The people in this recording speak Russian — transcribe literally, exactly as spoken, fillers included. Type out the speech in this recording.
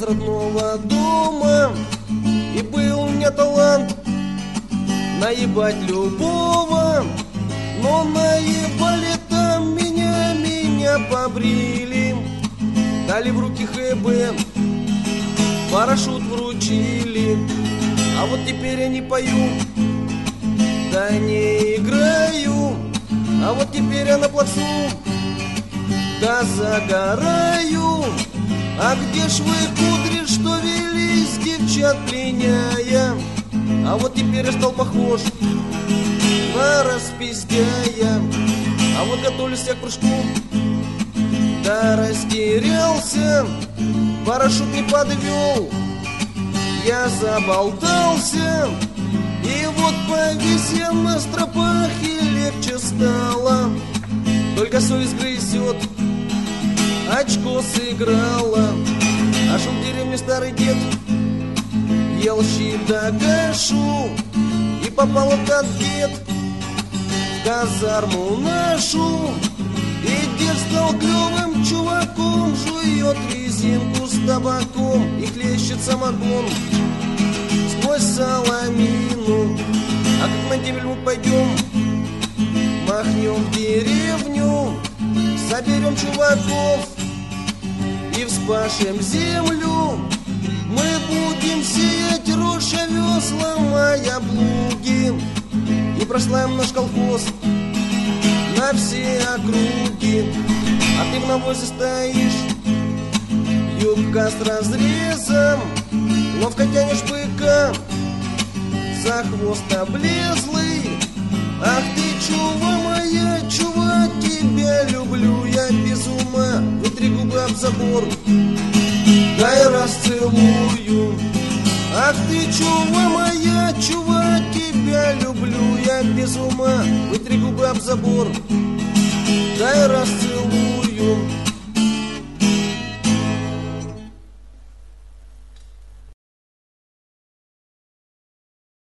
родного дома, и был у меня талант наебать любого. Но наебали там меня, меня побрили, дали в руки ХБ, парашют вручили. А вот теперь я не пою, да не играю. А вот теперь я на плацу, да загораю. А где ж вы, кудри, что велись, девчат пленяя? А вот теперь я стал похож на распиздяя. А вот готовлюсь я к прыжку, да растерялся, парашют не подвел, я заболтался. И вот повис я на стропах, и легче стало. Только совесть грызет, очко сыграла. А жил в деревне старый дед, ел щи да кашу, и попал этот дед в казарму нашу. И дед стал клевым чуваком, жует резинку с табаком и хлещет самогон сквозь соломину. А как на демель мы пойдем, махнем в деревню, соберем чуваков и вспашем землю. Мы будем сеять рожь, овес, ломая плуги, и прославим наш колхоз на все округи. А ты в навозе стоишь, юбка с разрезом, ловко тянешь быка за хвост облезлый. Ах ты, чува моя, чува, тебя люблю я без ума. Вытри губы об забор, дай расцелую. Ах ты, чува моя, чува, тебя люблю я без ума. Вытри губы об забор, дай расцелую.